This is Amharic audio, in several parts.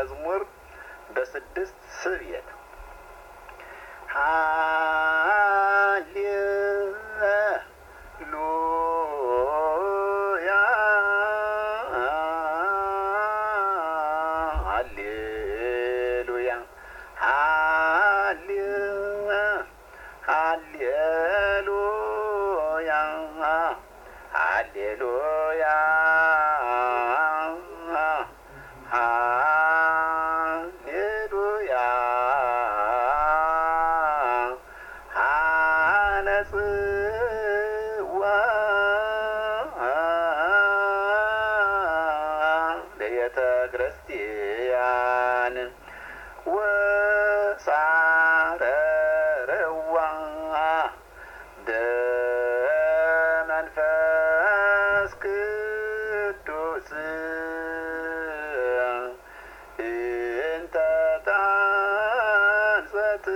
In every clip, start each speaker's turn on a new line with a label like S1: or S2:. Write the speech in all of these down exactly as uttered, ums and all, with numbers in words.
S1: መዝሙር በስድስት ስብየት ሃሌሉያ ሃሌሉያ ሃሌ ሃሌሉያ ሃሌሉያ ሃሌሉያ ሃነጽዋ ለቤተ ክርስቲያን ወሳረረዋ በመንፈስ ቅዱስ እንተ ታንጸት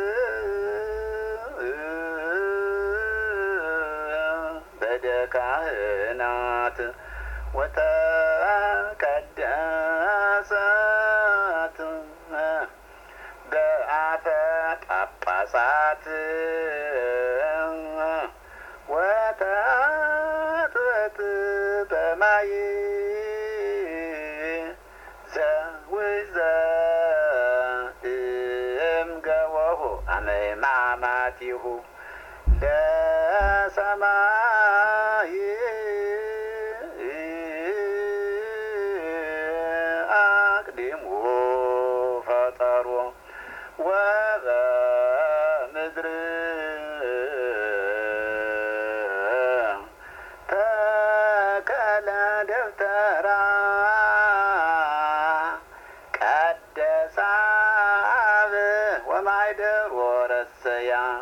S1: በደካህናት ወተቀደሰት በአፈ ጳጳሳት ወተአጥበት በማይ ዘውዘ እምገወሁ አመማማቲሁ ለሰማይ አቅድሙ ፈጠሮ ወበምድር ተከለ ደብተራ ቀደሰ አብ ወማኅደር ወረሰያ